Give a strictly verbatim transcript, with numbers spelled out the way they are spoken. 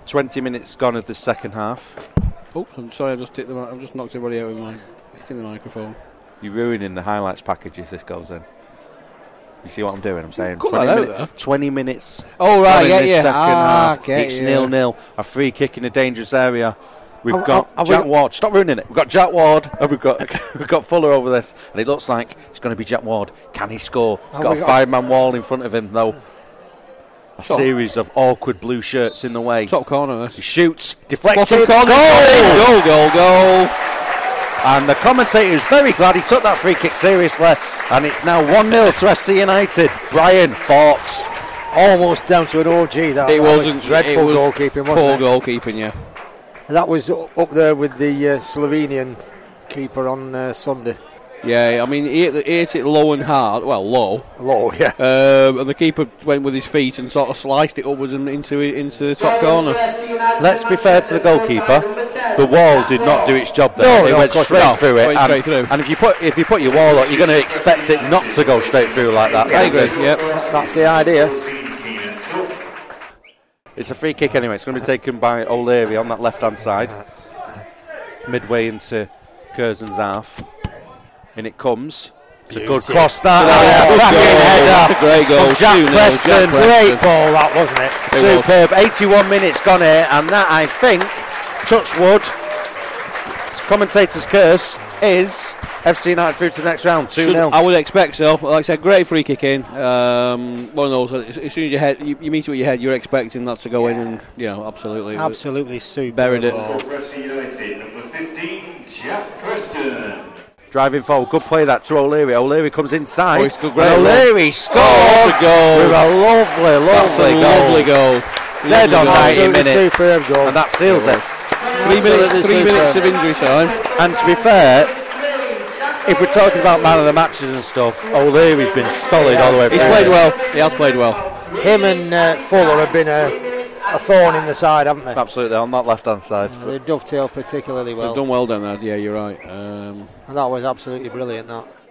twenty minutes gone of the second half. Oh, I'm sorry, I just hit the. I've just knocked everybody out with my hitting the microphone. You're ruining the highlights package if this goes in. You see what I'm doing? I'm saying Cut twenty, that out minute, there. twenty minutes. Oh right, in yeah, this yeah. second Ah, half. get It's you. nil nil. A free kick in a dangerous area. We've Have- got have we Jack got- Ward. Stop ruining it. We've got Jack Ward. And we've got we've got Fuller over this, and it looks like it's going to be Jack Ward. Can he score? He's Have got we a got- five-man wall in front of him, though. A Top. series of awkward blue shirts in the way. Top corner. He This. shoots, deflected, Bottom corner. goal! Goal, goal, goal. And the commentator is very glad he took that free kick seriously. And it's now one nil to F C United. Brian, thoughts? Almost down to an O G. That, It that was wasn't dreadful it was goalkeeping, wasn't poor it? goalkeeping, yeah. That was up there with the uh, Slovenian keeper on uh, Sunday. Yeah, I mean, he hit, the, he hit it low and hard. Well, low. Low, yeah. Um, and the keeper went with his feet and sort of sliced it upwards and into into the top corner. Let's be fair to the goalkeeper. The wall did not do its job there. No, it no, went of course straight not. through it. Went and, straight through. and if you put if you put your wall up, you're going to expect it not to go straight through like that. I agree. Yep. That's the idea. It's a free kick anyway. It's going to be taken by O'Leary on that left-hand side, midway into Curzon's half. In it comes. It's a good cross that. That's a great goal. From Jack two nil, Preston. Jack Great Preston. ball, that wasn't it? It was. Superb. eighty-one minutes gone here, and that, I think, touch wood, commentator's curse, is F C United through to the next round, two nil. I would expect so. Like I said, great free kick in. Um, one of those, as, as soon as you, head, you, you meet it with your head, you're expecting that to go in, and, you know, absolutely. Absolutely super. Buried it. For F C United, number fifteen, Jack Preston. Driving forward, good play that to O'Leary. O'Leary comes inside. Oh, it's good, great and O'Leary scores Oh, what a goal. with a lovely, That's lovely a goal. lovely goal. Dead on Lovely goal. ninety Absolutely minutes, superb goal. and that seals it. Three minutes, three minutes of injury time. And to be fair, if we're talking about man of the matches and stuff, O'Leary's been solid all the way through. He's played well. He has played well. Him and uh, Fuller have been a, a thorn in the side, haven't they? Absolutely, on that left-hand side. They dovetail particularly well. They've done well down there. Yeah, you're right. Um, And that was absolutely brilliant, that.